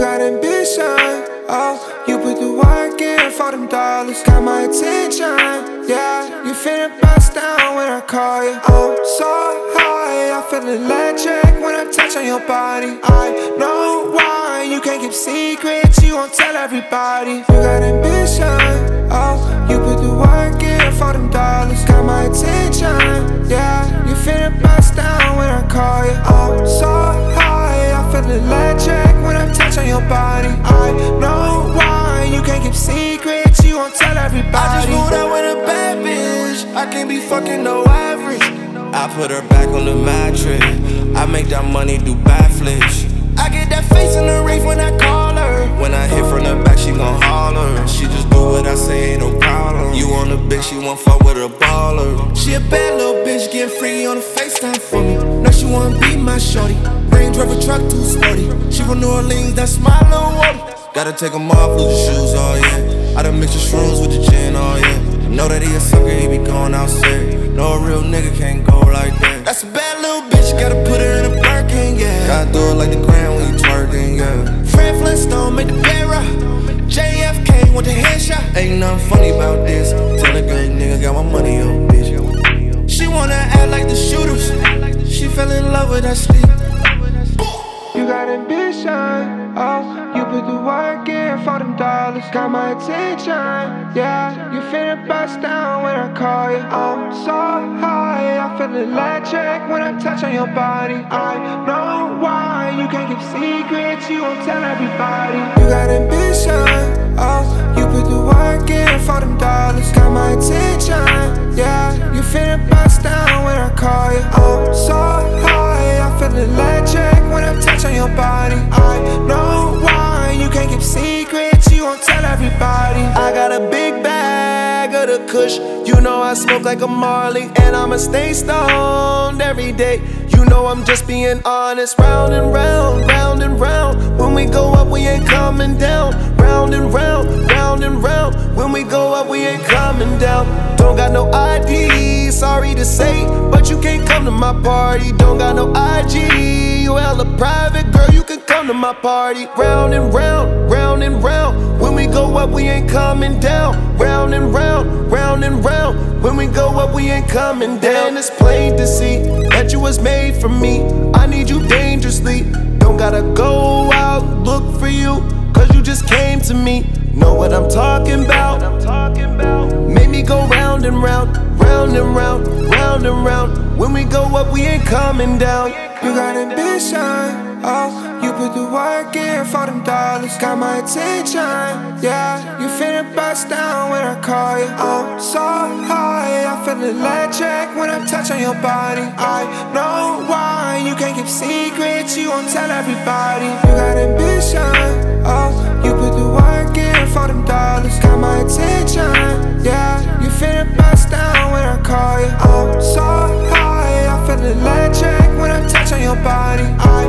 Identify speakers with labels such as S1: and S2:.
S1: got ambition, oh, you put the work in for them dollars. Got my attention, yeah, you finna bust down when I call you. I'm so high, I feel electric when I touch on your body. I know why you can't keep secrets, you won't tell everybody. You got ambition, oh, you put the work in for them dollars. Got my attention, yeah, you finna bust down when I call you. I'm so high, I feel electric when I touch on your body. I know why you can't keep secrets, you won't tell everybody.
S2: I just moved out with a bad bitch, I can't be fucking no average. I put her back on the mattress, I make that money do backflips. I get that face in the rave when I call her. When I hit from the back, she gon' holler. She just do what I say, ain't no problem. You on the bitch, she won't fuck with a baller. She a bad little bitch, getting free on the FaceTime for me. Now she wanna be my shorty. Range Rover truck too sporty. She from New Orleans, that's my little woman. Gotta take them off, lose the shoes, oh yeah. I done mix the shrooms with the gin, oh yeah. I know that he a sucker, he be going outside. No, a real nigga can't go like that. That's a bad little bitch, gotta put her in a Birkin, yeah. Gotta do it like the Grand when you twerking, yeah. Fred Flintstone made the bed rock. JFK with the headshot. Ain't nothing funny about this. Tell a good nigga got my money on, bitch. She wanna act like the shooters. She fell in love with that sleep.
S1: You got ambition, oh, you put the work in for them dollars. Got my attention, yeah, you finna bust down when I call you. I'm so high, I feel electric when I touch on your body. I know why you can't keep secrets, you won't tell everybody. You got ambition, oh, you put the work in for them dollars. Got my attention, yeah, you finna bust down when I call you. I'm so high, I feel electric when I touch on your body. I know why you can't keep secrets, you won't tell everybody.
S2: I got a big bag of the kush. You know I smoke like a Marley, and I'ma stay stoned every day. You know I'm just being honest. Round and round, round and round. When we go up, we ain't coming down. Round and round, round and round. When we go up, we ain't coming down. Don't got no ID, sorry to say, but you can't come to my party. Don't got no IG, you hella private, girl, you can come to my party. Round and round, round and round. When we go up, we ain't coming down. Round and round, round and round. When we go up, we ain't coming down. It's plain to see that you was made for me. I need you dangerously. Don't gotta go out, look for you, cause you just came to me. Know what I'm talking about? Make me go round and round, round and round, round and round. When we go up, we ain't coming down.
S1: You got ambition, oh, you put the work in for them dollars. Got my attention, yeah, you finna bust down when I call you. I'm so high, I feel electric when I touch on your body. I know why you can't keep secrets, you won't tell everybody. You got ambition, oh, you put the work in for them dollars. Got my attention, yeah, you finna bust down when I call you. I'm so high, I feel electric when I touch on your body.